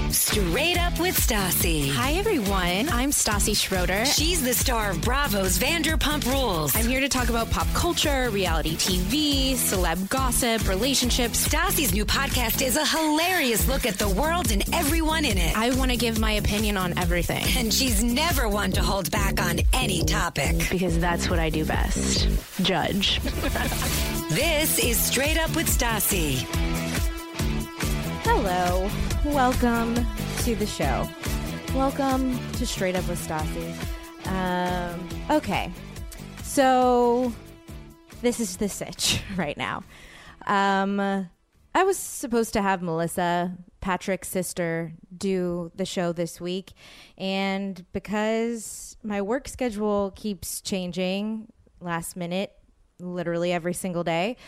Straight Up with Stassi. Hi, everyone. I'm Stassi Schroeder. She's the star of Bravo's Vanderpump Rules. I'm here to talk about pop culture, reality TV, celeb gossip, relationships. Stassi's new podcast is a hilarious look at the world and everyone in it. I want to give my opinion on everything. And she's never one to hold back on any topic. Because that's what I do best. Judge. This is Straight Up with Stassi. Hello. Welcome to the show. Welcome to Straight Up with Stassi. Okay. So this is the sitch right now. I was supposed to have Melissa, Patrick's sister, do the show this week. And because my work schedule keeps changing last minute, literally every single day,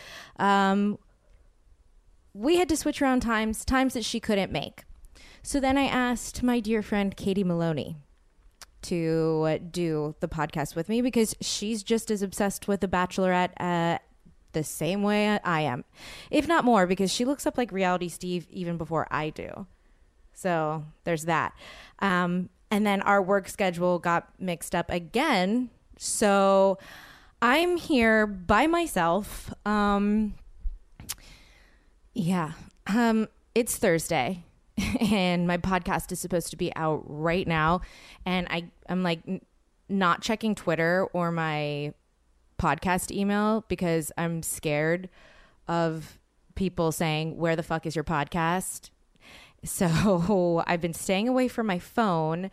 we had to switch around times that she couldn't make. So then I asked my dear friend Katie Maloney to do the podcast with me because she's just as obsessed with The Bachelorette the same way I am, if not more, because she looks up like Reality Steve even before I do. So there's that. And then our work schedule got mixed up again. So I'm here by myself. It's Thursday and my podcast is supposed to be out right now. And I'm like not checking Twitter or my podcast email because I'm scared of people saying, where the fuck is your podcast? So I've been staying away from my phone.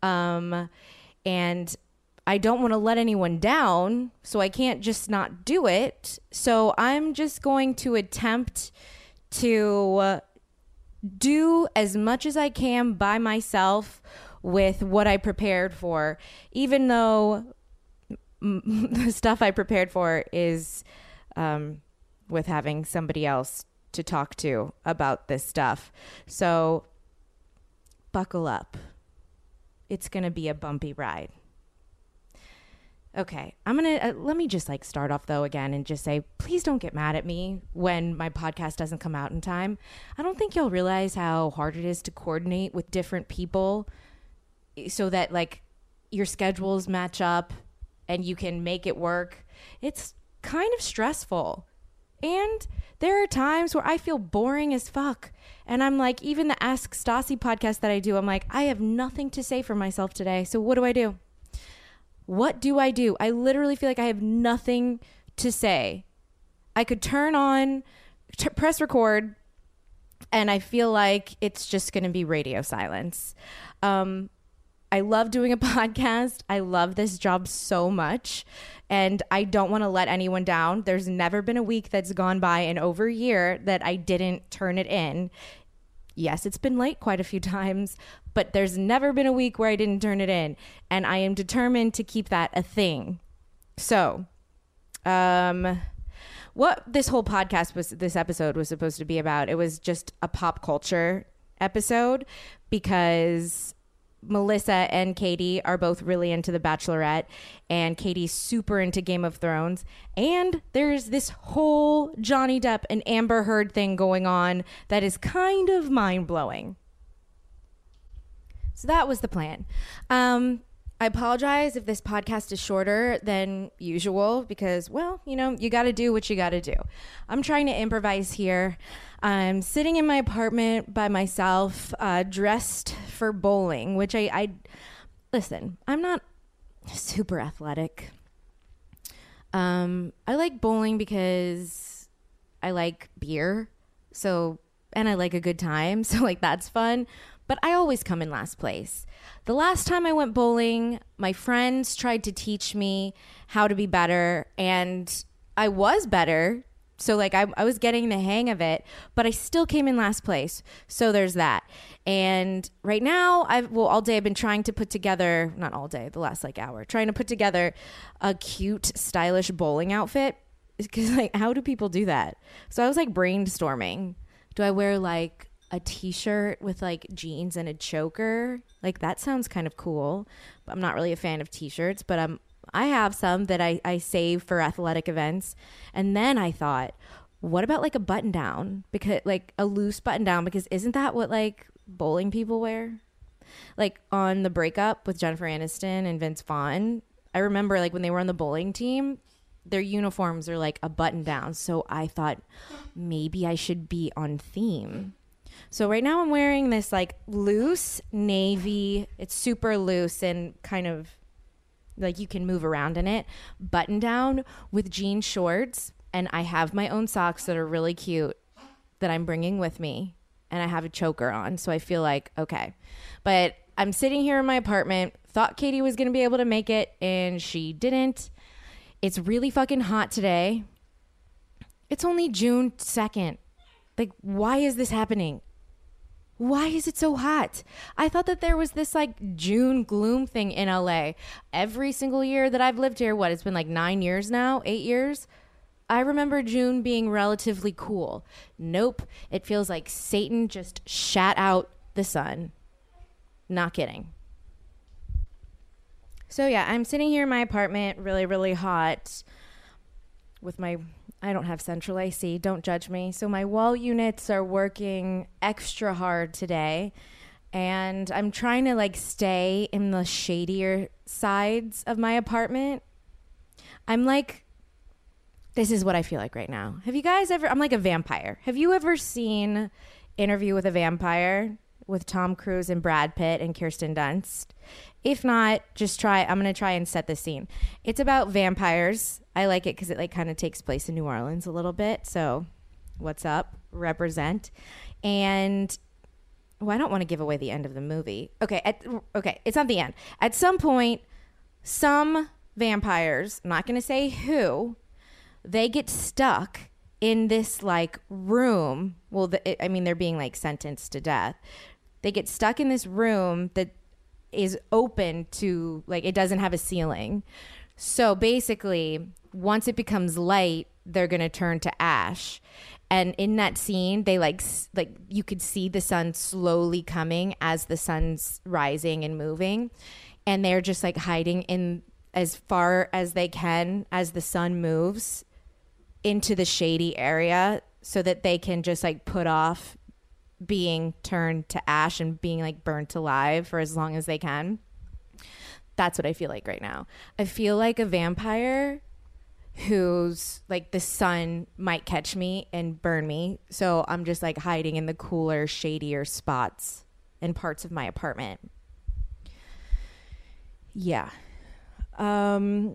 And I don't want to let anyone down, so I can't just not do it. So I'm just going to attempt to do as much as I can by myself with what I prepared for, even though the stuff I prepared for is with having somebody else to talk to about this stuff. So buckle up. It's going to be a bumpy ride. Okay, I'm going to, let me just start off though again and just say, please don't get mad at me when my podcast doesn't come out in time. I don't think you'll realize how hard it is to coordinate with different people so that your schedules match up and you can make it work. It's kind of stressful. And there are times where I feel boring as fuck. And I'm like, even the Ask Stassi podcast that I do, I'm like, I have nothing to say for myself today. So what do I do? What do I do? I literally feel like I have nothing to say. I could turn on, press record, and I feel like it's just going to be radio silence. I love doing a podcast. I love this job so much, and I don't want to let anyone down. There's never been a week that's gone by in over a year that I didn't turn it in. Yes, it's been late quite a few times, but there's never been a week where I didn't turn it in. And I am determined to keep that a thing. So, what this whole this episode was supposed to be about, it was just a pop culture episode because Melissa and Katie are both really into The Bachelorette, and Katie's super into Game of Thrones. And there's this whole Johnny Depp and Amber Heard thing going on that is kind of mind-blowing. So that was the plan. I apologize if this podcast is shorter than usual because, well, you got to do what you got to do. I'm trying to improvise here. I'm sitting in my apartment by myself, dressed for bowling, which listen, I'm not super athletic. I like bowling because I like beer. And I like a good time. So that's fun. But I always come in last place. The last time I went bowling, my friends tried to teach me how to be better, and I was better. So I was getting the hang of it, but I still came in last place. So there's that. And right now, all day I've been trying to put together, not all day, the last hour, trying to put together a cute, stylish bowling outfit. Because how do people do that? So I was brainstorming. Do I wear a t-shirt with jeans and a choker? That sounds kind of cool, but I'm not really a fan of t-shirts, but I have some that I save for athletic events. And then I thought, what about a button down? Because a loose button down, because isn't that what bowling people wear. Like on the breakup with Jennifer Aniston and Vince Vaughn, I remember like when they were on the bowling team, their uniforms are like a button down. So I thought maybe I should be on theme. So right now I'm wearing this like loose navy. It's super loose and kind of like you can move around in it. Button down with jean shorts. And I have my own socks that are really cute that I'm bringing with me. And I have a choker on. So I feel like, okay. But I'm sitting here in my apartment. Thought Katie was going to be able to make it. And she didn't. It's really fucking hot today. It's only June 2nd. Like, why is this happening? Why is it so hot? I thought that there was this like June gloom thing in LA. Every single year that I've lived here, it's been like 9 years now, 8 years. I remember June being relatively cool. Nope. It feels like Satan just shat out the sun. Not kidding. So yeah, I'm sitting here in my apartment, really, really hot with I don't have central AC, don't judge me. So my wall units are working extra hard today. And I'm trying to like stay in the shadier sides of my apartment. I'm like, this is what I feel like right now. Have you guys I'm like a vampire. Have you ever seen Interview with a Vampire with Tom Cruise and Brad Pitt and Kirsten Dunst? If not, I'm going to try and set the scene. It's about vampires. I like it because it like kind of takes place in New Orleans a little bit. So what's up? Represent. And I don't want to give away the end of the movie. Okay. It's not the end. At some point, some vampires, I'm not going to say who, they get stuck in this like room. Well, they're being like sentenced to death. They get stuck in this room that is open to like, it doesn't have a ceiling. So basically, once it becomes light, they're going to turn to ash. And in that scene, they like you could see the sun slowly coming as the sun's rising and moving. And they're just like hiding in as far as they can as the sun moves into the shady area so that they can just like put off being turned to ash and being like burnt alive for as long as they can. That's what I feel like right now. I feel like a vampire who's like the sun might catch me and burn me. So I'm just like hiding in the cooler, shadier spots and parts of my apartment. Yeah. My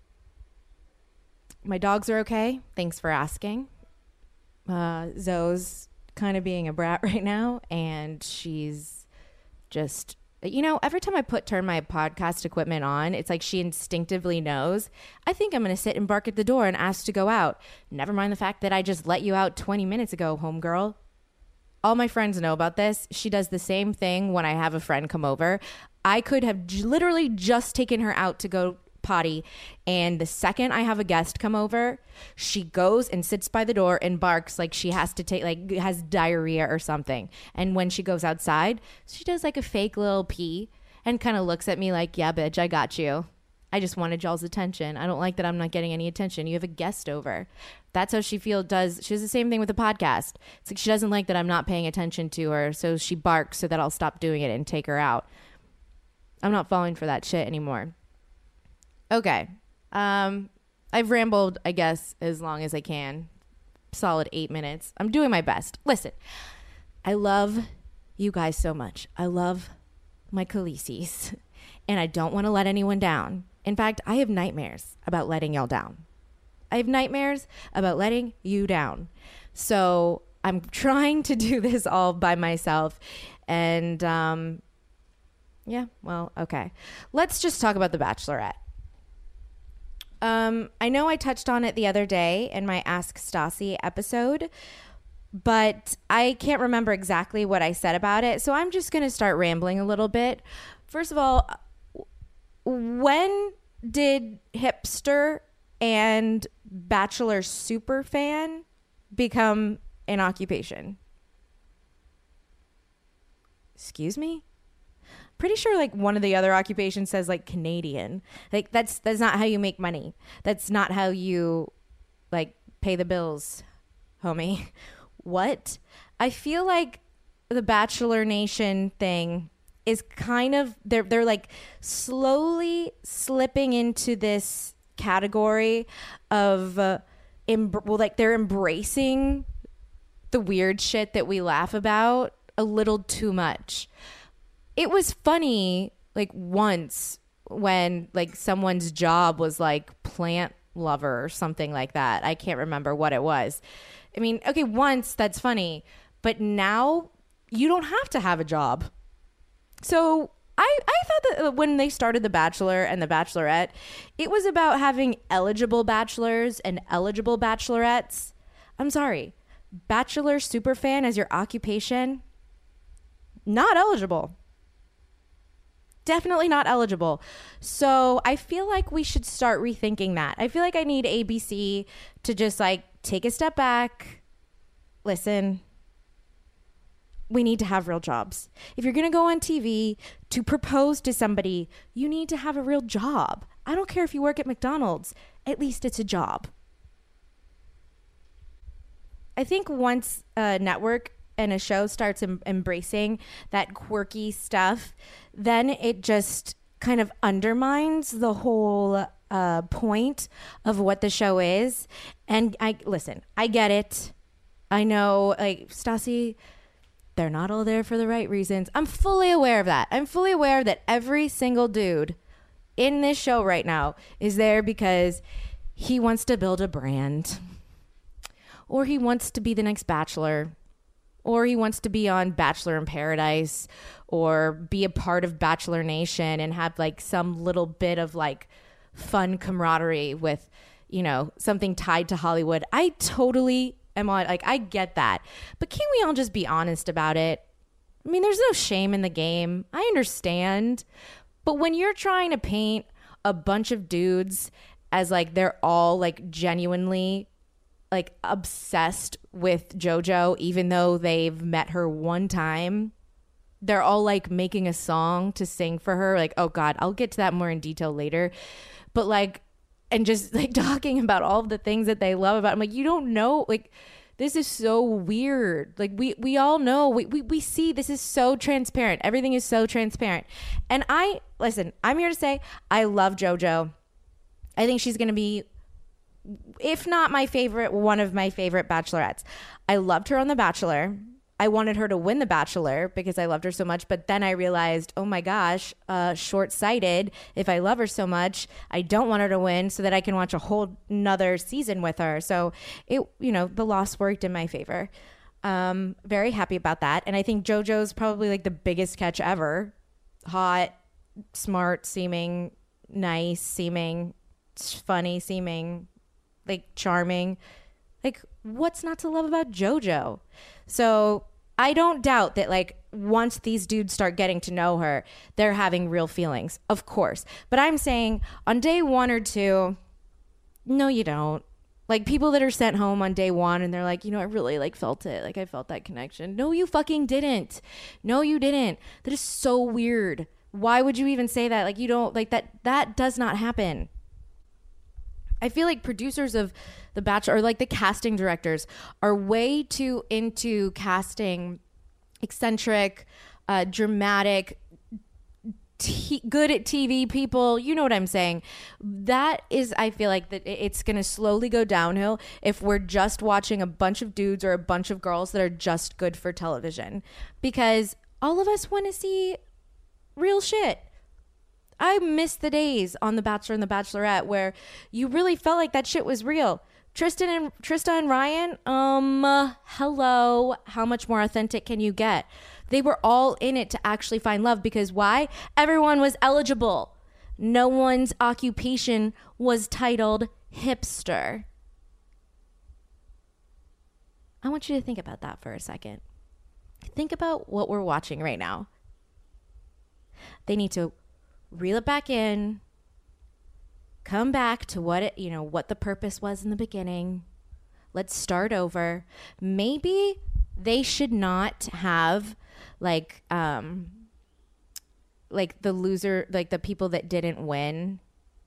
dogs are okay. Thanks for asking. Zoe's kind of being a brat right now, and she's just, every time I turn my podcast equipment on, it's like she instinctively knows, I think I'm going to sit and bark at the door and ask to go out. Never mind the fact that I just let you out 20 minutes ago, homegirl. All my friends know about this. She does the same thing when I have a friend come over. I could have literally just taken her out to go potty, and the second I have a guest come over, she goes and sits by the door and barks like she has to has diarrhea or something. And when she goes outside, she does like a fake little pee and kind of looks at me like, yeah, bitch, I got you. I just wanted y'all's attention. I don't like that I'm not getting any attention. You have a guest over. That's how she She does the same thing with the podcast. It's like she doesn't like that I'm not paying attention to her, so she barks so that I'll stop doing it and take her out. I'm not falling for that shit anymore. Okay. I've rambled, I guess, as long as I can. Solid 8 minutes. I'm doing my best. Listen, I love you guys so much. I love my Khaleesi's, and I don't want to let anyone down. In fact, I have nightmares about letting y'all down. I have nightmares about letting you down. So I'm trying to do this all by myself. And, yeah, well, okay. Let's just talk about The Bachelorette. I know I touched on it the other day in my Ask Stassi episode, but I can't remember exactly what I said about it. So I'm just going to start rambling a little bit. First of all, when did hipster and Bachelor superfan become an occupation? Excuse me? Pretty sure like one of the other occupations says like Canadian. Like that's not how you make money. That's not how you like pay the bills, homie. What? I feel like the Bachelor Nation thing is kind of they're like slowly slipping into this category of they're embracing the weird shit that we laugh about a little too much. It was funny like once when like someone's job was like plant lover or something like that. I can't remember what it was. I mean, okay, once that's funny, but now you don't have to have a job. So I thought that when they started The Bachelor and The Bachelorette, it was about having eligible bachelors and eligible bachelorettes. I'm sorry, Bachelor superfan as your occupation, not eligible. Definitely not eligible. So I feel like we should start rethinking that. I feel like I need ABC to just like take a step back. Listen, we need to have real jobs. If you're going to go on TV to propose to somebody, you need to have a real job. I don't care if you work at McDonald's. At least it's a job. I think once a network and a show starts embracing that quirky stuff, then it just kind of undermines the whole point of what the show is. And I get it. I know, like, Stassi, they're not all there for the right reasons. I'm fully aware of that. I'm fully aware that every single dude in this show right now is there because he wants to build a brand, or he wants to be the next Bachelor, or he wants to be on Bachelor in Paradise, or be a part of Bachelor Nation and have like some little bit of like fun camaraderie with, you know, something tied to Hollywood. I totally am on, like, I get that. But can't we all just be honest about it? I mean, there's no shame in the game. I understand. But when you're trying to paint a bunch of dudes as like they're all like genuinely like obsessed with JoJo, even though they've met her one time, they're all like making a song to sing for her. Like, oh God, I'll get to that more in detail later. But like, and just like talking about all of the things that they love about him. Like, you don't know, like, this is so weird. Like, we all know, we see this is so transparent. Everything is so transparent. And I'm here to say, I love JoJo. I think she's going to be, if not my favorite, one of my favorite bachelorettes. I loved her on The Bachelor. I wanted her to win The Bachelor because I loved her so much. But then I realized, oh my gosh, short-sighted. If I love her so much, I don't want her to win so that I can watch a whole nother season with her. So the loss worked in my favor. Very happy about that. And I think JoJo's probably like the biggest catch ever. Hot, smart seeming, nice seeming, funny seeming, like charming. Like, what's not to love about JoJo? So I don't doubt that, like, once these dudes start getting to know her, they're having real feelings, of course. But I'm saying on day 1 or 2, no, you don't. Like, people that are sent home on day 1 and they're like, I really like felt it. Like, I felt that connection. No, you fucking didn't. No, you didn't. That is so weird. Why would you even say that? Like, you don't, like, that does not happen. I feel like producers of The Bachelor, or like the casting directors, are way too into casting eccentric, dramatic, good at TV people. You know what I'm saying? That is, I feel like that it's going to slowly go downhill if we're just watching a bunch of dudes or a bunch of girls that are just good for television. Because all of us want to see real shit. I miss the days on The Bachelor and The Bachelorette where you really felt like that shit was real. Trista and Ryan, hello. How much more authentic can you get? They were all in it to actually find love because why? Everyone was eligible. No one's occupation was titled hipster. I want you to think about that for a second. Think about what we're watching right now. They need to reel it back in, come back to what the purpose was in the beginning. Let's start over. Maybe they should not have like the loser, like the people that didn't win,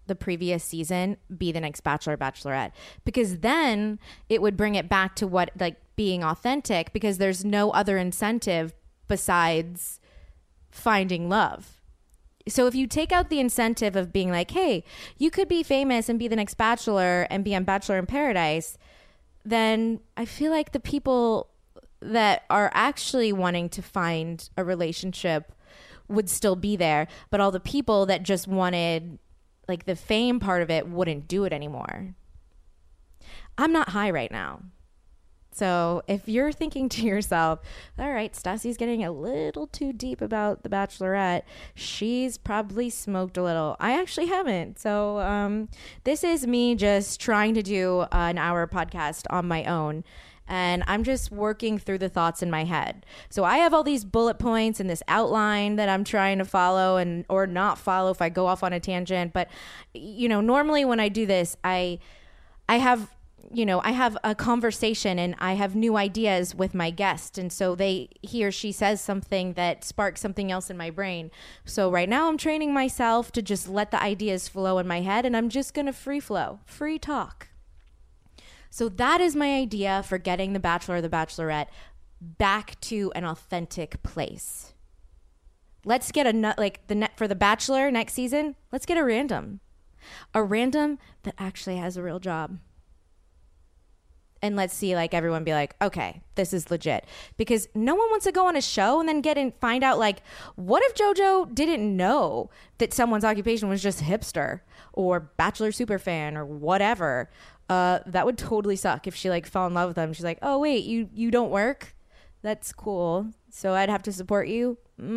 the previous season be the next Bachelor, Bachelorette, because then it would bring it back to what, like, being authentic, because there's no other incentive besides finding love. So if you take out the incentive of being like, hey, you could be famous and be the next Bachelor and be on Bachelor in Paradise, then I feel like the people that are actually wanting to find a relationship would still be there, but all the people that just wanted, like, the fame part of it wouldn't do it anymore. I'm not high right now. So if you're thinking to yourself, all right, Stassi's getting a little too deep about the Bachelorette, she's probably smoked a little. I actually haven't. So this is me just trying to do an hour podcast on my own. And I'm just working through the thoughts in my head. So I have all these bullet points and this outline that I'm trying to follow and or not follow if I go off on a tangent. But, you know, normally when I do this, I have a conversation and I have new ideas with my guest. And so he or she says something that sparks something else in my brain. So right now I'm training myself to just let the ideas flow in my head, and I'm just going to free talk. So that is my idea for getting the Bachelor or the Bachelorette back to an authentic place. Let's get for the Bachelor next season, let's get a random that actually has a real job. And let's see, like, everyone be like, okay, this is legit. Because no one wants to go on a show and then find out, like, what if JoJo didn't know that someone's occupation was just hipster or Bachelor superfan or whatever? That would totally suck if she, like, fell in love with them. She's like, oh, wait, you don't work? That's cool. So I'd have to support you?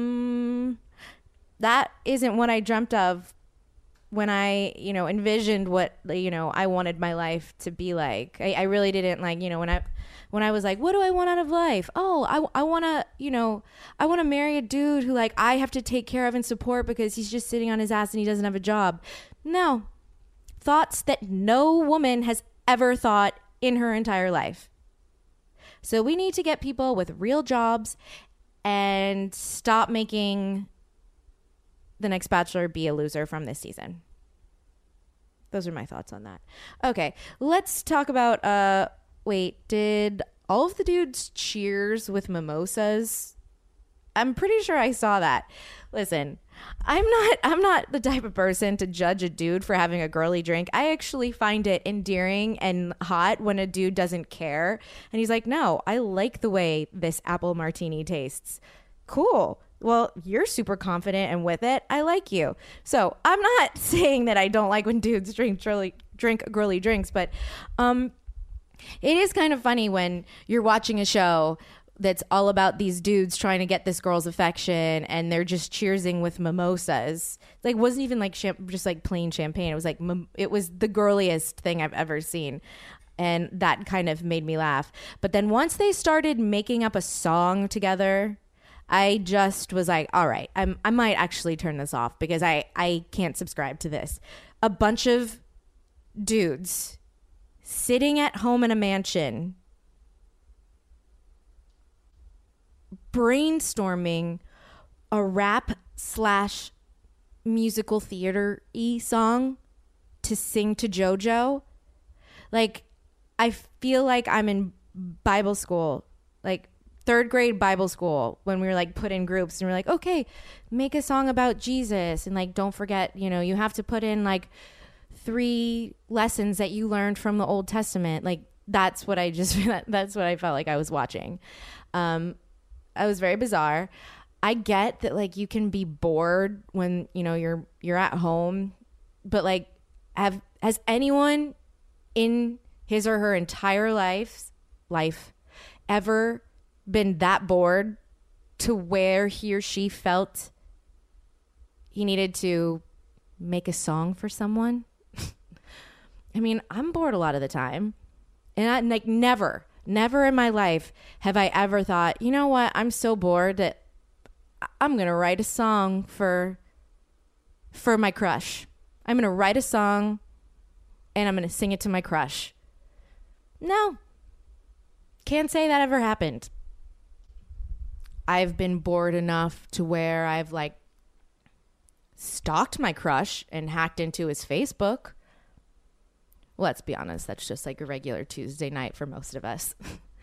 That isn't what I dreamt of when I, envisioned what, I wanted my life to be like. I really didn't, like, when I was like, what do I want out of life? Oh, I want to marry a dude who, like, I have to take care of and support because he's just sitting on his ass and he doesn't have a job. No. Thoughts that no woman has ever thought in her entire life. So we need to get people with real jobs and stop making the next Bachelor be a loser from this season. Those are my thoughts on that. Okay, let's talk about, did all of the dudes cheers with mimosas? I'm pretty sure I saw that. Listen, I'm not the type of person to judge a dude for having a girly drink. I actually find it endearing and hot when a dude doesn't care. And he's like, no, I like the way this apple martini tastes. Cool. Well, you're super confident and with it. I like you. So I'm not saying that I don't like when dudes drink girly drinks, but it is kind of funny when you're watching a show that's all about these dudes trying to get this girl's affection and they're just cheersing with mimosas. Like, wasn't even like just like plain champagne. It was like, it was the girliest thing I've ever seen. And that kind of made me laugh. But then once they started making up a song together, I just was like, all right, I might actually turn this off because I can't subscribe to this. A bunch of dudes sitting at home in a mansion brainstorming a rap / musical theater-y song to sing to JoJo. Like, I feel like I'm in Bible school, like 3rd grade Bible school, when we were like put in groups and we're like, okay, make a song about Jesus. And like, don't forget, you have to put in like 3 lessons that you learned from the Old Testament. Like, that's what that's what I felt like I was watching. I was very bizarre. I get that, like, you can be bored when, you're at home, but like, has anyone in his or her entire life ever been that bored to where he or she felt he needed to make a song for someone? I mean, I'm bored a lot of the time, and I like never in my life have I ever thought, you know what, I'm so bored that I'm going to write a song for my crush. I'm going to write a song and I'm going to sing it to my crush. No. Can't say that ever happened. I've been bored enough to where I've like stalked my crush and hacked into his Facebook. Let's be honest, that's just like a regular Tuesday night for most of us.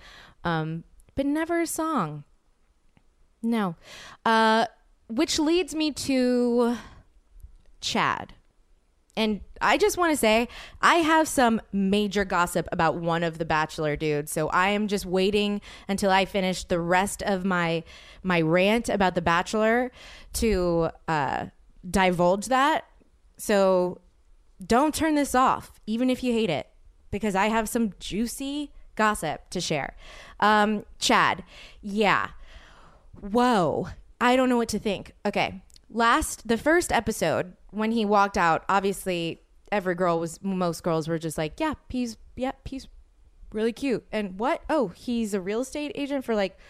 But never a song. No. Which leads me to Chad. And I just want to say, I have some major gossip about one of the Bachelor dudes. So I am just waiting until I finish the rest of my rant about the Bachelor to divulge that. So don't turn this off, even if you hate it, because I have some juicy gossip to share. Chad. Yeah. Whoa. I don't know what to think. Okay. The first episode, when he walked out, obviously most girls were just like, yeah, he's really cute. And what? Oh, he's a real estate agent for like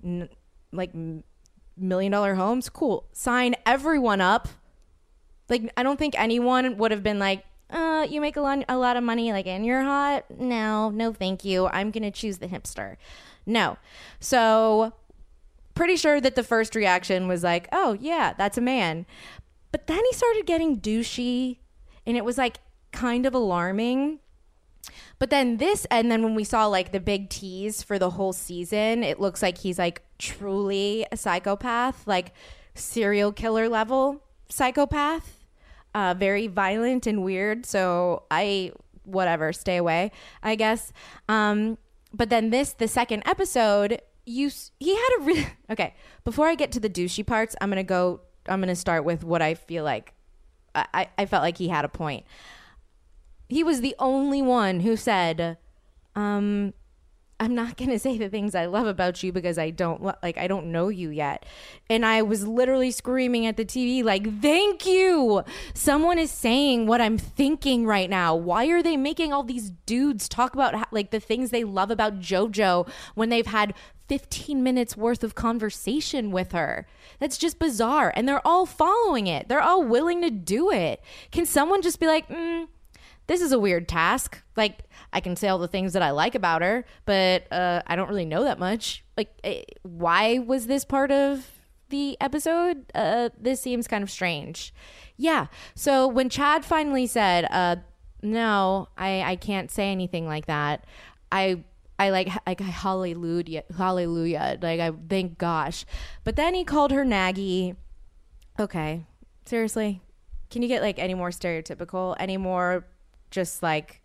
$1 million homes. Cool. Sign everyone up. Like, I don't think anyone would have been like, you make a lot of money, like, and you're hot. No, thank you. I'm going to choose the hipster. No. So pretty sure that the first reaction was like, oh yeah, that's a man. But then he started getting douchey and it was like kind of alarming. But then when we saw like the big tease for the whole season, it looks like he's like truly a psychopath, like serial killer level psychopath, very violent and weird. So stay away, I guess. But then the second episode, he had a really, okay, before I get to the douchey parts, I'm going to start with what I feel like I felt like he had a point. He was the only one who said, I'm not going to say the things I love about you because I don't know you yet. And I was literally screaming at the TV like, thank you. Someone is saying what I'm thinking right now. Why are they making all these dudes talk about like the things they love about JoJo when they've had 15 minutes worth of conversation with her? That's just bizarre. And they're all following it. They're all willing to do it. Can someone just be like, this is a weird task. Like, I can say all the things that I like about her, but I don't really know that much. Like, why was this part of the episode? This seems kind of strange. Yeah. So when Chad finally said, no, I can't say anything like that, I hallelujah, like I thank gosh. But then he called her naggy. Okay, seriously, can you get like any more stereotypical, any more just like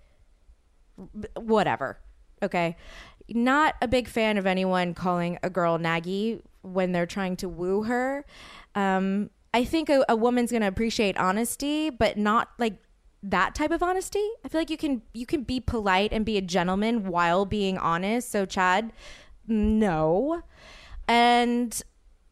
whatever? Okay, not a big fan of anyone calling a girl naggy when they're trying to woo her. I think a woman's gonna appreciate honesty, but not like that type of honesty. I feel like you can be polite and be a gentleman while being honest. So Chad, no. And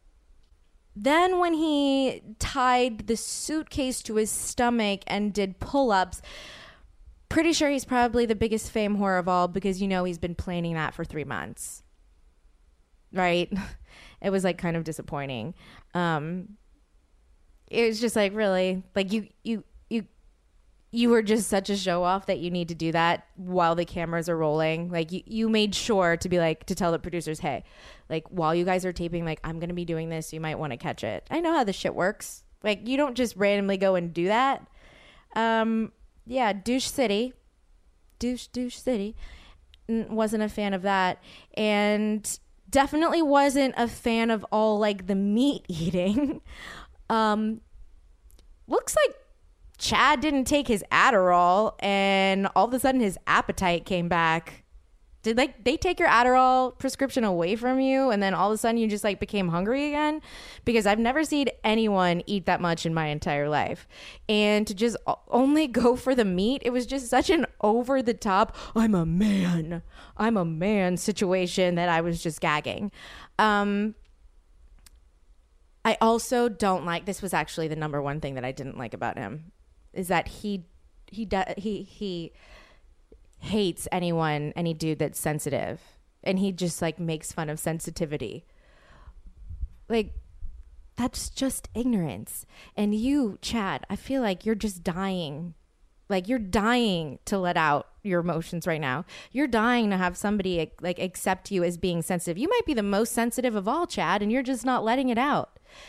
then when he tied the suitcase to his stomach and did pull-ups, pretty sure he's probably the biggest fame whore of all, because he's been planning that for 3 months, right? It was like kind of disappointing. It was just like, really, like you were just such a show off that you need to do that while the cameras are rolling. Like you made sure to be like, to tell the producers, hey, like while you guys are taping, like I'm going to be doing this. You might want to catch it. I know how this shit works. Like you don't just randomly go and do that. Yeah. Douche City wasn't a fan of that. And definitely wasn't a fan of all like the meat eating. Looks like Chad didn't take his Adderall and all of a sudden his appetite came back. Did like they take your Adderall prescription away from you and then all of a sudden you just like became hungry again? Because I've never seen anyone eat that much in my entire life. And to just only go for the meat, it was just such an over the top, I'm a man situation that I was just gagging. I also don't like, this was actually the number one thing that I didn't like about him, is that he hates any dude that's sensitive, and he just like makes fun of sensitivity. Like that's just ignorance. And you, Chad, I feel like you're just dying. Like you're dying to let out your emotions right now. You're dying to have somebody like accept you as being sensitive. You might be the most sensitive of all, Chad, and you're just not letting it out.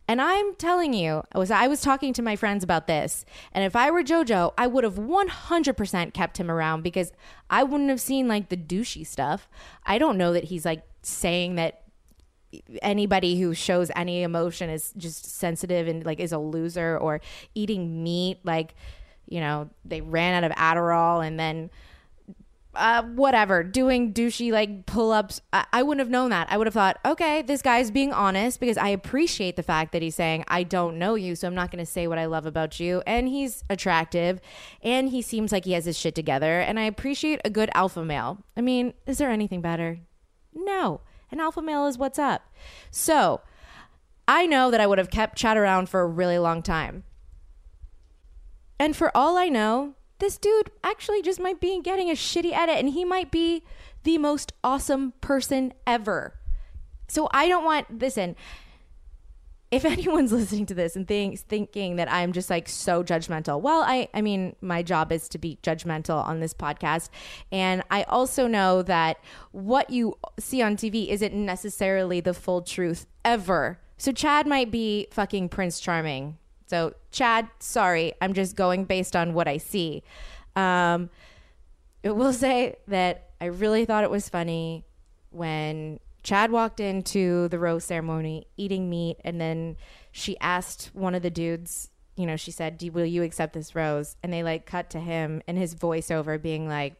And I'm telling you, I was talking to my friends about this. And if I were JoJo, I would have 100% kept him around because I wouldn't have seen like the douchey stuff. I don't know that he's like saying that anybody who shows any emotion is just sensitive and like is a loser, or eating meat. Like, you know, they ran out of Adderall and then whatever, doing douchey like pull-ups. I wouldn't have known that. I would have thought, okay, this guy's being honest, because I appreciate the fact that he's saying, I don't know you, so I'm not going to say what I love about you. And he's attractive and he seems like he has his shit together. And I appreciate a good alpha male. I mean, is there anything better? No. An alpha male is what's up. So I know that I would have kept Chad around for a really long time. And for all I know, this dude actually just might be getting a shitty edit, and he might be the most awesome person ever. So I don't want, listen, if anyone's listening to this and thinking that I'm just like so judgmental, well, I mean, my job is to be judgmental on this podcast. And I also know that what you see on TV isn't necessarily the full truth ever. So Chad might be fucking Prince Charming. So Chad, sorry, I'm just going based on what I see. I will say that I really thought it was funny when Chad walked into the rose ceremony eating meat, and then she asked one of the dudes, you know, she said, will you accept this rose? And they like cut to him and his voiceover being like,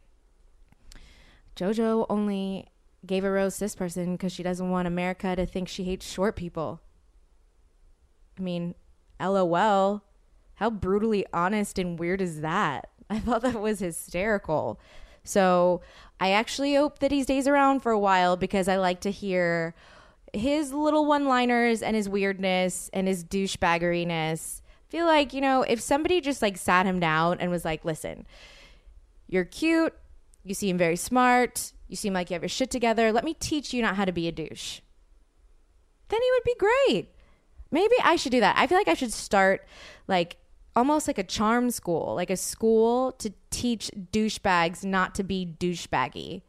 JoJo only gave a rose to this person because she doesn't want America to think she hates short people. I mean, LOL. How brutally honest and weird is that? I thought that was hysterical. So I actually hope that he stays around for a while, because I like to hear his little one-liners and his weirdness and his douchebaggeriness. I feel like, you know, if somebody just like sat him down and was like, listen, you're cute, you seem very smart, you seem like you have your shit together, let me teach you not how to be a douche, then he would be great. Maybe I should do that. I feel like I should start like almost like a charm school, like a school to teach douchebags not to be douchebaggy.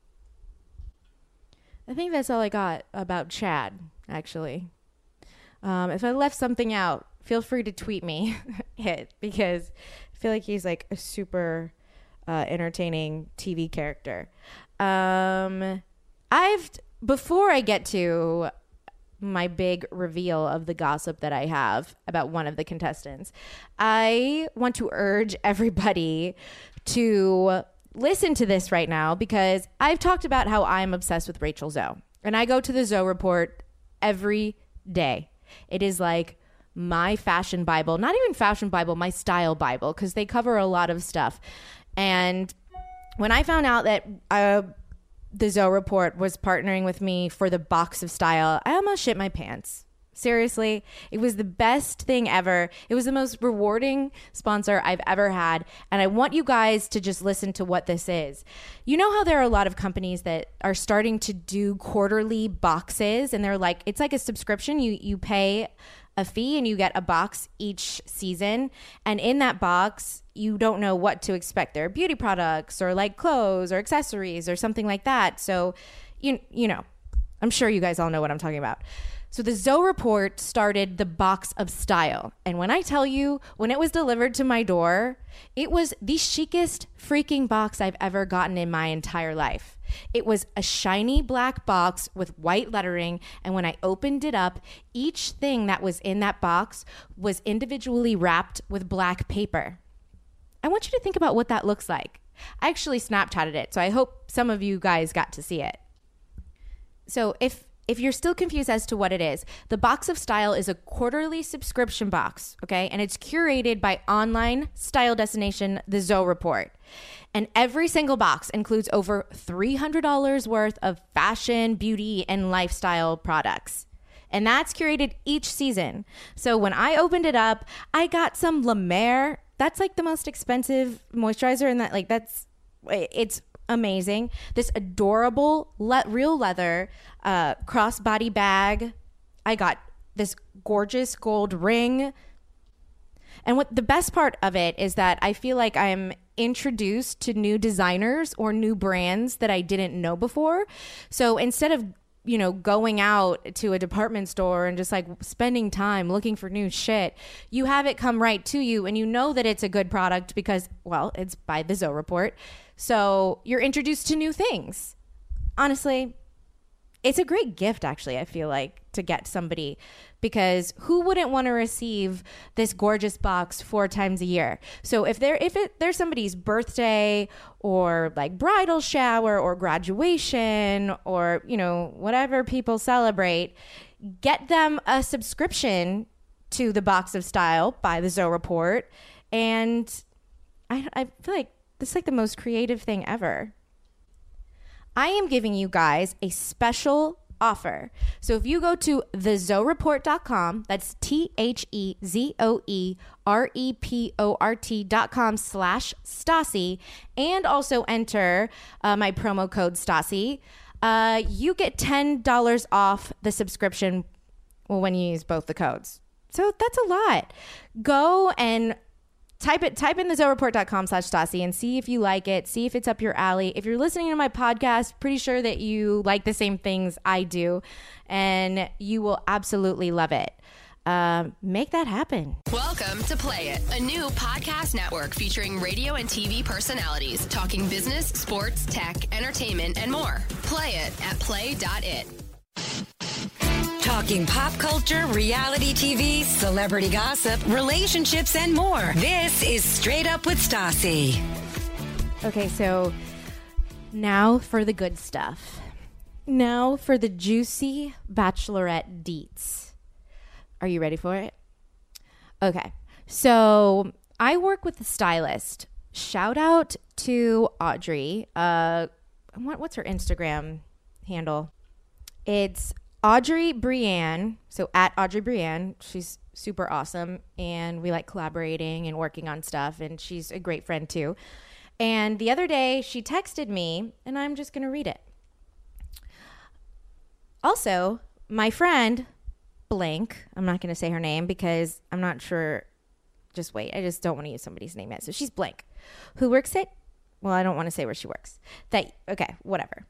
I think that's all I got about Chad, actually. If I left something out, feel free to tweet me because I feel like he's like a super entertaining TV character. Before I get to my big reveal of the gossip that I have about one of the contestants, I want to urge everybody to listen to this right now, because I've talked about how I'm obsessed with Rachel Zoe, and I go to the Zoe Report every day. It is like my fashion Bible, not even fashion Bible, my style Bible, because they cover a lot of stuff. And when I found out that the Zoe Report was partnering with me for the Box of Style, I almost shit my pants. Seriously, it was the best thing ever. It was the most rewarding sponsor I've ever had. And I want you guys to just listen to what this is. You know how there are a lot of companies that are starting to do quarterly boxes, and they're like, it's like a subscription. You pay a fee and you get a box each season. And in that box, you don't know what to expect. There are beauty products or like clothes or accessories or something like that. So, you know, I'm sure you guys all know what I'm talking about. So the Zoe Report started the Box of Style. And when I tell you, when it was delivered to my door, it was the chicest freaking box I've ever gotten in my entire life. It was a shiny black box with white lettering. And when I opened it up, each thing that was in that box was individually wrapped with black paper. I want you to think about what that looks like. I actually Snapchatted it, so I hope some of you guys got to see it. So if you're still confused as to what it is, the Box of Style is a quarterly subscription box, okay? And it's curated by online style destination, the Zoe Report. And every single box includes over $300 worth of fashion, beauty, and lifestyle products. And that's curated each season. So when I opened it up, I got some La Mer. That's like the most expensive moisturizer, and it's amazing. This adorable real leather crossbody bag. I got this gorgeous gold ring. And what the best part of it is that I feel like I'm introduced to new designers or new brands that I didn't know before. So instead of going out to a department store and just like spending time looking for new shit. You have it come right to you, and you know that it's a good product because, well, it's by the Zoe Report. So you're introduced to new things. Honestly, it's a great gift, actually, I feel like, to get somebody, because who wouldn't want to receive this gorgeous box 4 times a year? So if there's somebody's birthday or like bridal shower or graduation or, whatever people celebrate, get them a subscription to the Box of Style by the Zoe Report. And I feel like this is like the most creative thing ever. I am giving you guys a special offer. So if you go to thezoereport.com, that's ThezoeReport.com/Stassi, and also enter my promo code Stassi, you get $10 off the subscription when you use both the codes. So that's a lot. Go and type in thezoereport.com/Stassi and see if you like it. See if it's up your alley. If you're listening to my podcast, pretty sure that you like the same things I do, and you will absolutely love it. Make that happen. Welcome to Play It, a new podcast network featuring radio and TV personalities talking business, sports, tech, entertainment, and more. Play it at play.it. Talking pop culture, reality TV, celebrity gossip, relationships, and more. This is Straight Up with Stassi. Okay, so now for the good stuff. Now for the juicy Bachelorette deets. Are you ready for it? Okay, so I work with a stylist. Shout out to Audrey. What's her Instagram handle? It's Audrey Brienne, so at Audrey Brienne. She's super awesome, and we like collaborating and working on stuff, and she's a great friend too. And the other day, she texted me, and I'm just going to read it. Also, my friend, blank, I'm not going to say her name because I'm not sure. Just wait. I just don't want to use somebody's name yet. So she's blank, who works at, well, I don't want to say where she works. Okay, whatever.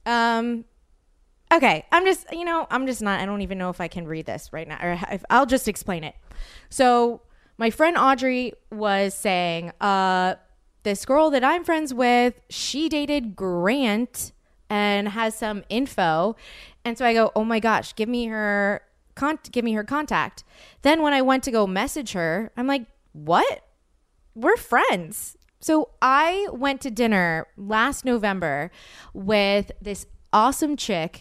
Okay, I don't even know if I can read this right now, or I'll just explain it. So my friend Audrey was saying, this girl that I'm friends with, she dated Grant and has some info. And so I go, oh my gosh, give me her contact. Then when I went to go message her, I'm like, what? We're friends. So I went to dinner last November with this awesome chick,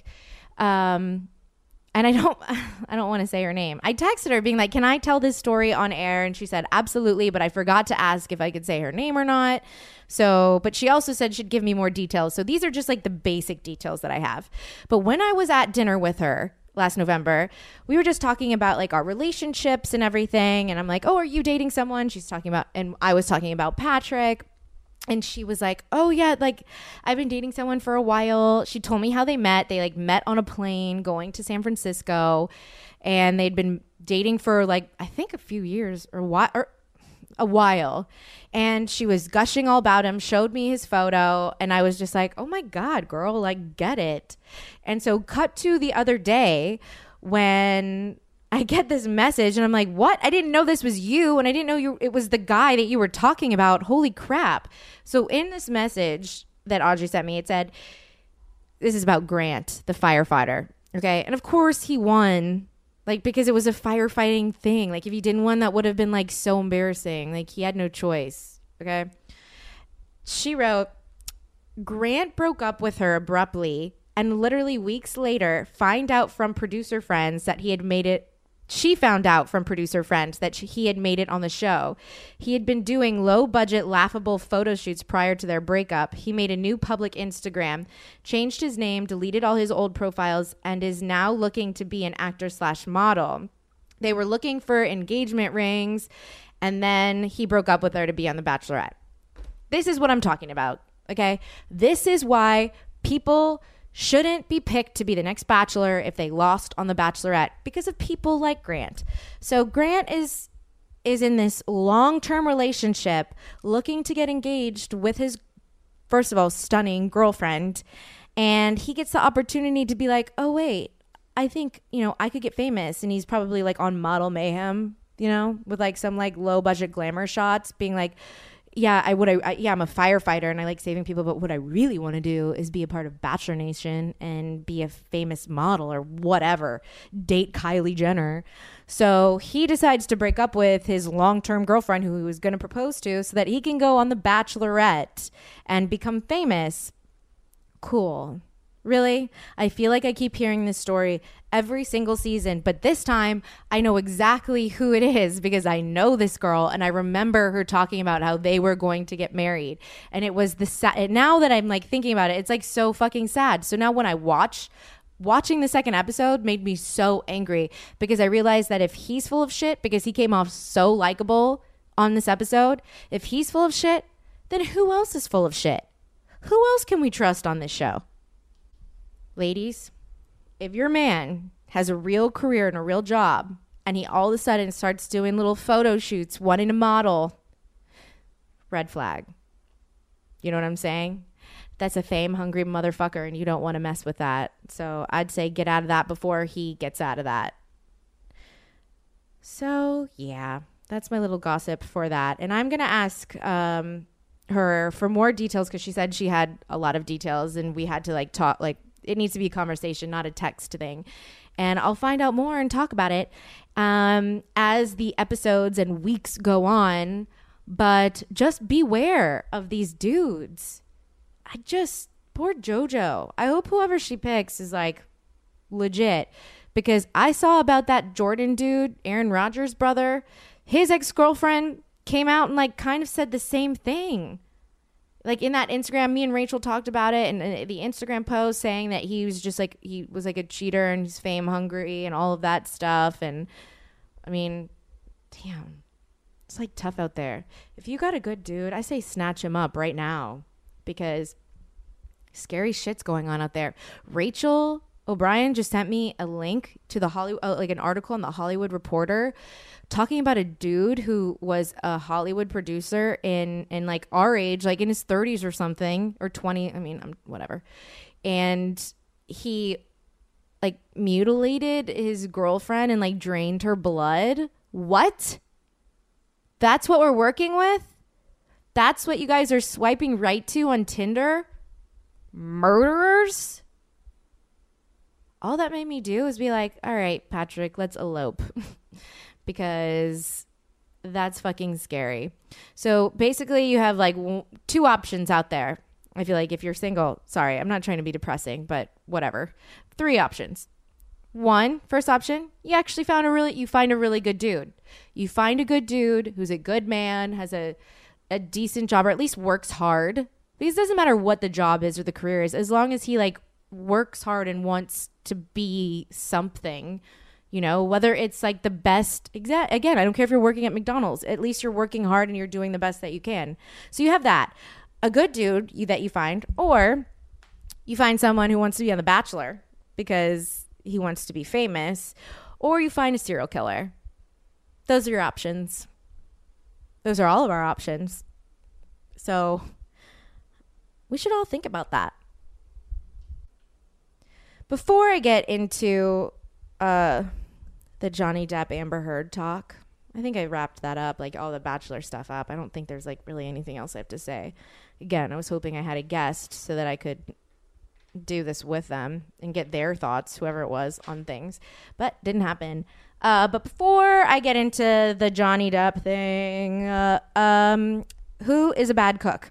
and I don't want to say her name. I texted her being like, can I tell this story on air? And she said absolutely, but I forgot to ask if I could say her name or not. So, but she also said she'd give me more details. So these are just like the basic details that I have. But when I was at dinner with her last November, we were just talking about like our relationships and everything, and I'm like, oh, are you dating someone? She's talking about, and I was talking about Patrick. And she was like, oh, yeah, like, I've been dating someone for a while. She told me how they met. They, like, met on a plane going to San Francisco. And they'd been dating for, like, I think a few years or a while. And she was gushing all about him, showed me his photo. And I was just like, oh, my God, girl, like, get it. And so cut to the other day when I get this message and I'm like, what? I didn't know this was you. And I didn't know it was the guy that you were talking about. Holy crap. So in this message that Audrey sent me, it said, this is about Grant, the firefighter. Okay. And of course he won, like, because it was a firefighting thing. Like if he didn't win, that would have been like so embarrassing. Like he had no choice. Okay. She wrote, Grant broke up with her abruptly and literally weeks later find out from producer friends that he had made it. She found out from producer friends that he had made it on the show. He had been doing low-budget, laughable photo shoots prior to their breakup. He made a new public Instagram, changed his name, deleted all his old profiles, and is now looking to be an actor/model. They were looking for engagement rings, and then he broke up with her to be on The Bachelorette. This is what I'm talking about, okay? This is why people shouldn't be picked to be the next Bachelor if they lost on The Bachelorette, because of people like Grant. So Grant is in this long-term relationship looking to get engaged with his, first of all, stunning girlfriend. And he gets the opportunity to be like, oh, wait, I think, you know, I could get famous. And he's probably like on Model Mayhem, you know, with like some like low budget glamour shots being like, yeah, I'm a firefighter and I like saving people. But what I really want to do is be a part of Bachelor Nation and be a famous model or whatever, date Kylie Jenner. So he decides to break up with his long-term girlfriend who he was going to propose to so that he can go on The Bachelorette and become famous. Cool. Really? I feel like I keep hearing this story every single season, but this time I know exactly who it is because I know this girl and I remember her talking about how they were going to get married. And it was now that I'm like thinking about it, it's like so fucking sad. So now when I watching the second episode made me so angry because I realized that if he's full of shit, because he came off so likable on this episode, if he's full of shit, then who else is full of shit? Who else can we trust on this show? Ladies, if your man has a real career and a real job and he all of a sudden starts doing little photo shoots, wanting to model, red flag. You know what I'm saying? That's a fame-hungry motherfucker and you don't want to mess with that. So I'd say get out of that before he gets out of that. So, yeah, that's my little gossip for that. And I'm going to ask her for more details because she said she had a lot of details and we had to like talk, like, it needs to be a conversation, not a text thing. And I'll find out more and talk about it as the episodes and weeks go on. But just beware of these dudes. Poor JoJo. I hope whoever she picks is like legit. Because I saw about that Jordan dude, Aaron Rodgers' brother. His ex-girlfriend came out and like kind of said the same thing. Like in that Instagram, me and Rachel talked about it, and the Instagram post saying that he was just like, he was like a cheater and he's fame hungry and all of that stuff. And I mean, damn, it's like tough out there. If you got a good dude, I say snatch him up right now because scary shit's going on out there. Rachel O'Brien just sent me a link to the Hollywood, like an article in the Hollywood Reporter talking about a dude who was a Hollywood producer in like our age, like in his 30s or something, or 20. I mean, whatever. And he like mutilated his girlfriend and like drained her blood. What? That's what we're working with? That's what you guys are swiping right to on Tinder? Murderers? All that made me do is be like, all right, Patrick, let's elope. Because that's fucking scary. So basically you have like two options out there. I feel like if you're single, sorry, I'm not trying to be depressing, but whatever. 3 options. First option, you find a really good dude. You find a good dude who's a good man, has a decent job, or at least works hard. Because it doesn't matter what the job is or the career is, as long as he like works hard and wants to be something, you know, whether it's like the best, again, I don't care if you're working at McDonald's, at least you're working hard and you're doing the best that you can. So you have that, a good dude that you find, or you find someone who wants to be on The Bachelor because he wants to be famous, or you find a serial killer. Those are your options. Those are all of our options. So we should all think about that. Before I get into the Johnny Depp Amber Heard talk, I think I wrapped that up, like all the Bachelor stuff up. I don't think there's like really anything else I have to say. Again, I was hoping I had a guest so that I could do this with them and get their thoughts, whoever it was, on things, but didn't happen. But before I get into the Johnny Depp thing, who is a bad cook?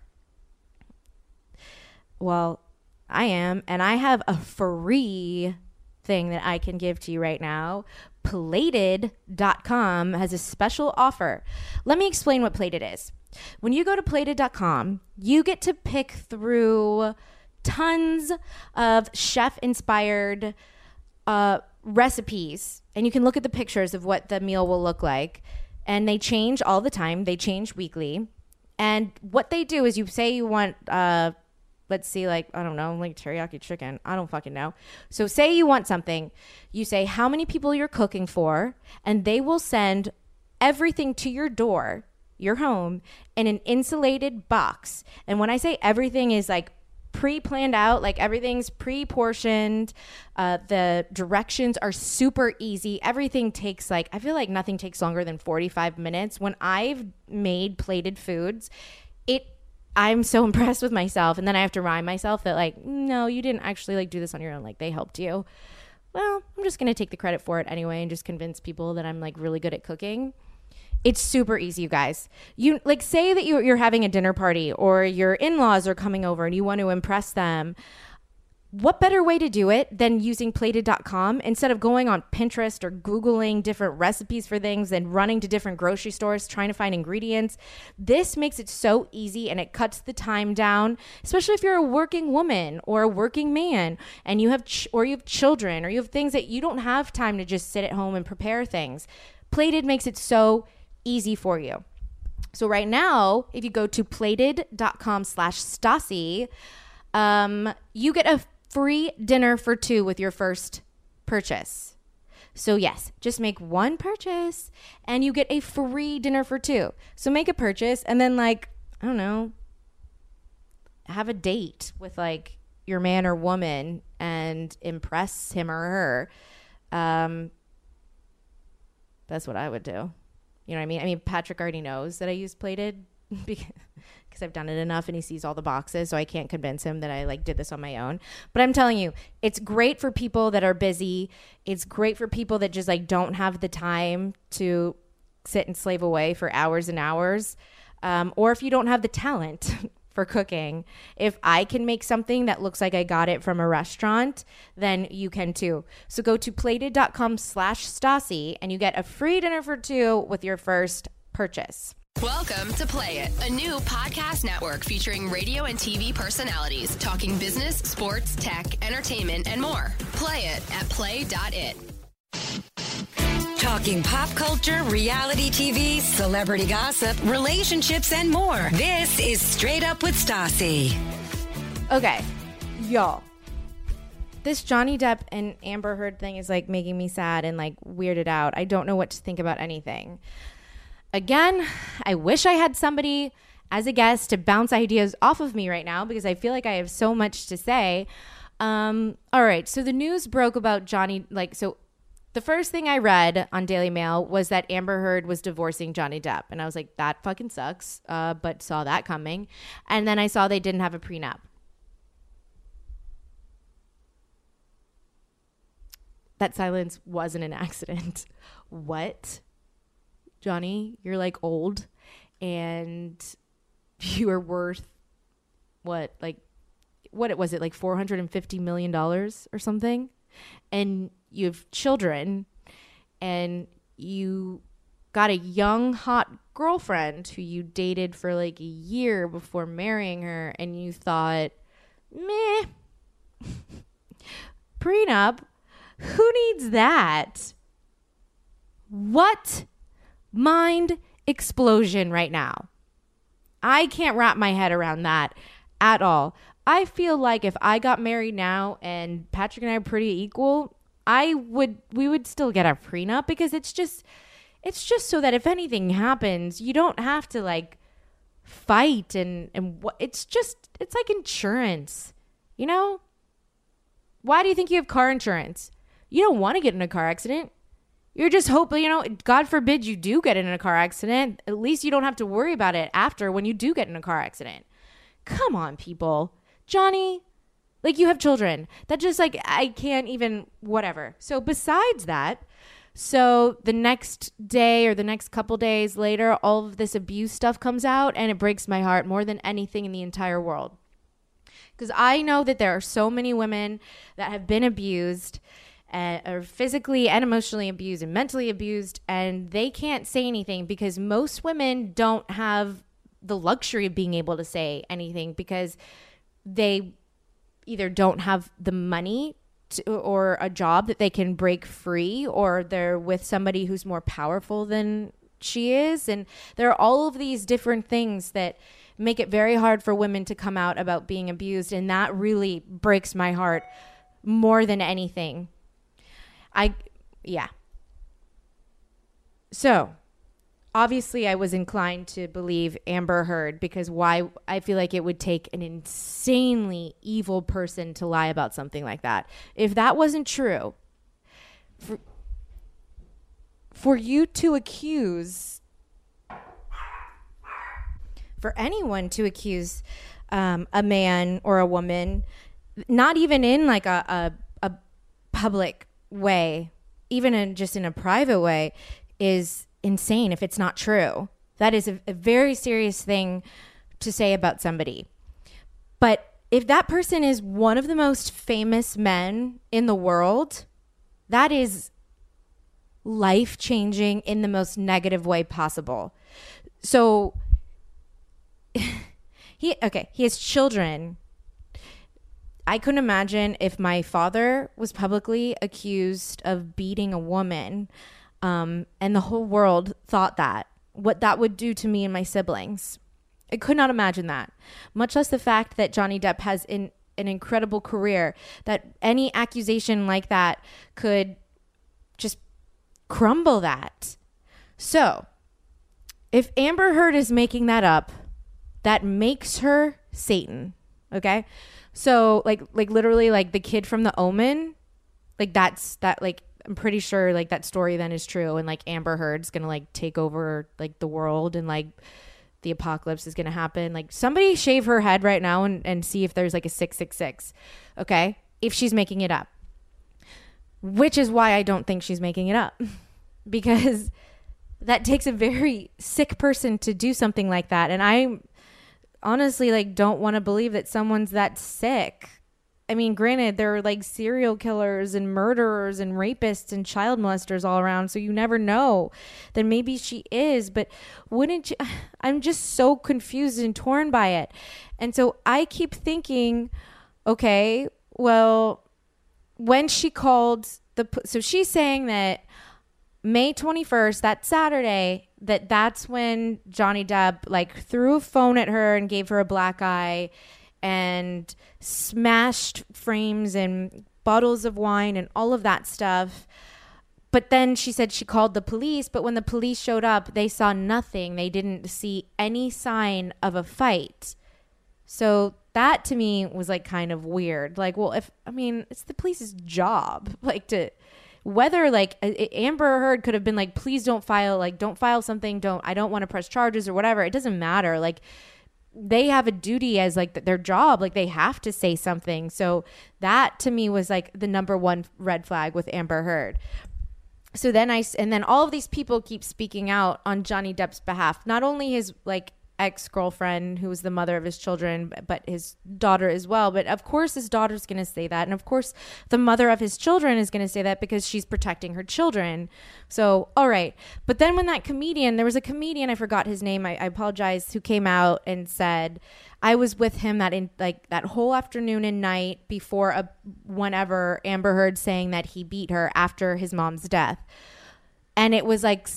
Well, I am, and I have a free thing that I can give to you right now. Plated.com has a special offer. Let me explain what Plated is. When you go to Plated.com, you get to pick through tons of chef-inspired recipes, and you can look at the pictures of what the meal will look like. And they change all the time. They change weekly. And what they do is you say you want let's see, like, I don't know, like teriyaki chicken. I don't fucking know. So say you want something. You say how many people you're cooking for, and they will send everything to your door, your home, in an insulated box. And when I say everything is like pre-planned out, like everything's pre-portioned. The directions are super easy. Everything takes like, I feel like nothing takes longer than 45 minutes. When I've made plated foods, I'm so impressed with myself. And then I have to remind myself that like, no, you didn't actually like do this on your own. Like they helped you. Well, I'm just going to take the credit for it anyway and just convince people that I'm like really good at cooking. It's super easy, you guys. You like say that you're having a dinner party or your in-laws are coming over and you want to impress them. What better way to do it than using plated.com instead of going on Pinterest or Googling different recipes for things and running to different grocery stores trying to find ingredients? This makes it so easy and it cuts the time down, especially if you're a working woman or a working man and you have you have children or you have things that you don't have time to just sit at home and prepare things. Plated makes it so easy for you. So right now, if you go to plated.com/Stassi, you get a free dinner for two with your first purchase. So yes, just make one purchase and you get a free dinner for two. So make a purchase and then like, I don't know, have a date with like your man or woman and impress him or her. That's what I would do. You know what I mean? I mean, Patrick already knows that I use plated because I've done it enough and he sees all the boxes, so I can't convince him that I like did this on my own. But I'm telling you, it's great for people that are busy. It's great for people that just like don't have the time to sit and slave away for hours and hours. Or if you don't have the talent for cooking. If I can make something that looks like I got it from a restaurant, then you can too. So go to plated.com/Stassi and you get a free dinner for two with your first purchase. Welcome to Play It, a new podcast network featuring radio and TV personalities talking business, sports, tech, entertainment, and more. Play it at play.it. Talking pop culture, reality TV, celebrity gossip, relationships, and more. This is Straight Up with Stassi. Okay, y'all. This Johnny Depp and Amber Heard thing is like making me sad and like weirded out. I don't know what to think about anything. Again, I wish I had somebody as a guest to bounce ideas off of me right now because I feel like I have so much to say. All right, so the news broke about Johnny, the first thing I read on Daily Mail was that Amber Heard was divorcing Johnny Depp. And I was like, that fucking sucks, but saw that coming. And then I saw they didn't have a prenup. That silence wasn't an accident. What? Johnny, you're like old and you are worth what was it, like $450 million or something? And you have children and you got a young, hot girlfriend who you dated for like a year before marrying her, and you thought, meh, prenup? Who needs that? What? Mind explosion right now. I can't wrap my head around that at all. I feel like if I got married now and Patrick and I are pretty equal, we would still get our prenup because it's just so that if anything happens, you don't have to like fight and it's like insurance, you know? Why do you think you have car insurance? You don't want to get in a car accident. You're just hoping, God forbid you do get in a car accident. At least you don't have to worry about it after when you do get in a car accident. Come on, people. Johnny, like you have children. That just like, I can't even, whatever. So besides that, so the next day or the next couple days later, all of this abuse stuff comes out and it breaks my heart more than anything in the entire world. Because I know that there are so many women that have been abused or physically and emotionally abused and mentally abused, and they can't say anything because most women don't have the luxury of being able to say anything because they either don't have the money or a job that they can break free, or they're with somebody who's more powerful than she is. And there are all of these different things that make it very hard for women to come out about being abused. And that really breaks my heart more than anything. So obviously I was inclined to believe Amber Heard, because why? I feel like it would take an insanely evil person to lie about something like that. If that wasn't true, for you to accuse, for anyone to accuse a man or a woman, not even in like a public way, even just in a private way, is insane if it's not true. That is a very serious thing to say about somebody. But if that person is one of the most famous men in the world, that is life-changing in the most negative way possible. So he has children. I couldn't imagine if my father was publicly accused of beating a woman, and the whole world thought that, what that would do to me and my siblings. I could not imagine that, much less the fact that Johnny Depp has an incredible career, that any accusation like that could just crumble that. So if Amber Heard is making that up, that makes her Satan. Okay. So like literally like the kid from The Omen, like I'm pretty sure like that story then is true. And like Amber Heard's going to like take over like the world, and like the apocalypse is going to happen. Like somebody shave her head right now and see if there's like a 666. Okay. If she's making it up, which is why I don't think she's making it up, because that takes a very sick person to do something like that. And I honestly like don't want to believe that someone's that sick. I mean, granted, there are like serial killers and murderers and rapists and child molesters all around, so you never know. Then maybe she is, but wouldn't you? I'm just so confused and torn by it. And so I keep thinking, okay, well, when she called so she's saying that May 21st, that Saturday, that's when Johnny Depp like threw a phone at her and gave her a black eye and smashed frames and bottles of wine and all of that stuff. But then she said she called the police, but when the police showed up, they saw nothing. They didn't see any sign of a fight. So that to me was like kind of weird. Like, well, it's the police's job, like to, whether like Amber Heard could have been like, please don't file something. I don't want to press charges or whatever. It doesn't matter. Like, they have a duty as like their job. Like they have to say something. So that to me was like the number one red flag with Amber Heard. So then then all of these people keep speaking out on Johnny Depp's behalf. Not only his like ex-girlfriend, who was the mother of his children, but his daughter as well. But of course his daughter's going to say that. And of course the mother of his children is going to say that because she's protecting her children. So, all right. But then when there was a comedian, I forgot his name, I apologize, who came out and said, I was with him that whole afternoon and night before whenever Amber Heard saying that he beat her after his mom's death. And it was like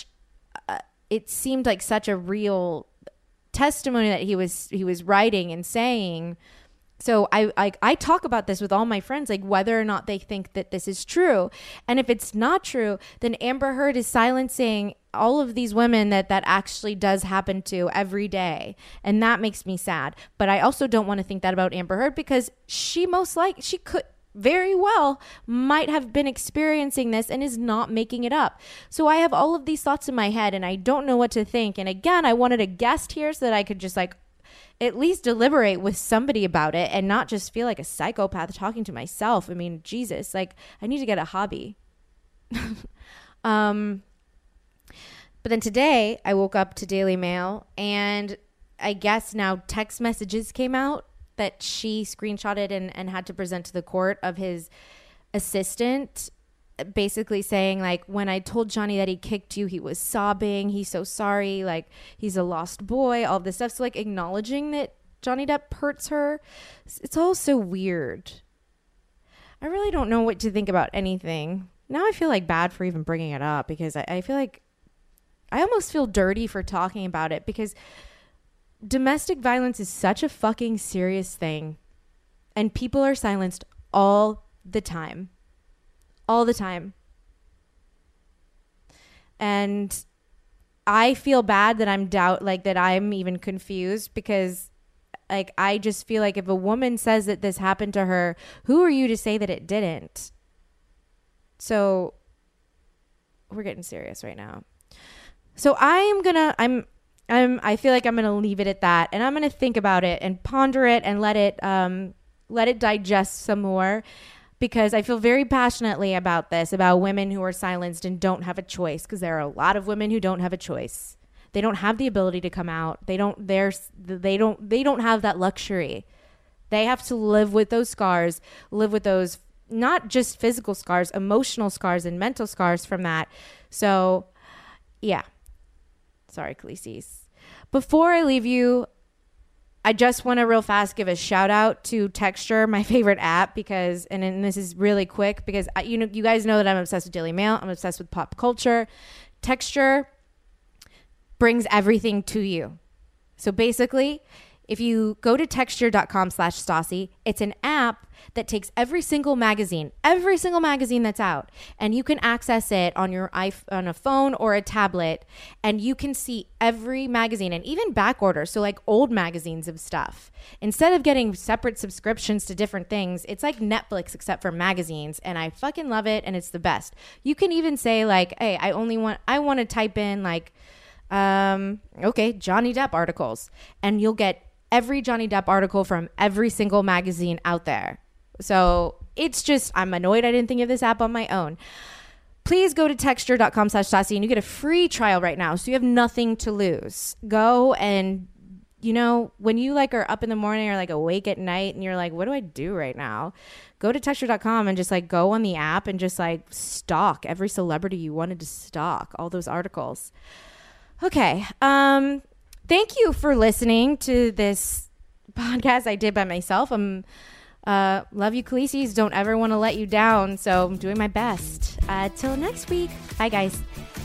it seemed like such a real testimony that he was writing and saying. So I talk about this with all my friends, like whether or not they think that this is true. And if it's not true, then Amber Heard is silencing all of these women that actually does happen to every day. And that makes me sad. But I also don't want to think that about Amber Heard, because she could very well might have been experiencing this and is not making it up. So I have all of these thoughts in my head and I don't know what to think. And again, I wanted a guest here so that I could just like at least deliberate with somebody about it and not just feel like a psychopath talking to myself. I mean, Jesus, like I need to get a hobby. But then today I woke up to Daily Mail and I guess now text messages came out that she screenshotted and had to present to the court of his assistant, basically saying like, when I told Johnny that he kicked you, he was sobbing. He's so sorry. Like he's a lost boy, all this stuff. So like acknowledging that Johnny Depp hurts her. It's all so weird. I really don't know what to think about anything. Now I feel like bad for even bringing it up, because I feel like I almost feel dirty for talking about it, because domestic violence is such a fucking serious thing and people are silenced all the time. And I feel bad that I'm even confused, because like, I just feel like if a woman says that this happened to her, who are you to say that it didn't? So we're getting serious right now. So I feel like I'm going to leave it at that, and I'm going to think about it and ponder it and let it digest some more, because I feel very passionately about this, about women who are silenced and don't have a choice, because there are a lot of women who don't have a choice. They don't have the ability to come out. They don't have that luxury. They have to live with those scars, live with those, not just physical scars, emotional scars and mental scars from that. So yeah. Sorry, Khaleesi's. Before I leave you, I just want to real fast give a shout out to Texture, my favorite app, because, and this is really quick, because you guys know that I'm obsessed with Daily Mail. I'm obsessed with pop culture. Texture brings everything to you. So basically, if you go to texture.com/Stassi, it's an app that takes every single magazine that's out, and you can access it on your on a phone or a tablet, and you can see every magazine and even back order. So like old magazines of stuff. Instead of getting separate subscriptions to different things, it's like Netflix except for magazines, and I fucking love it, and it's the best. You can even say like, hey, I want to type in like, Johnny Depp articles, and you'll get every Johnny Depp article from every single magazine out there. So it's just, I'm annoyed I didn't think of this app on my own. Please go to texture.com/Stassi, and you get a free trial right now. So you have nothing to lose. Go, and when you like are up in the morning or like awake at night and you're like, what do I do right now? Go to texture.com and just like go on the app and just like stalk every celebrity you wanted to stalk, all those articles. Okay. Thank you for listening to this podcast I did by myself. Love you, Khaleesi's. Don't ever want to let you down. So I'm doing my best. Till next week. Bye, guys.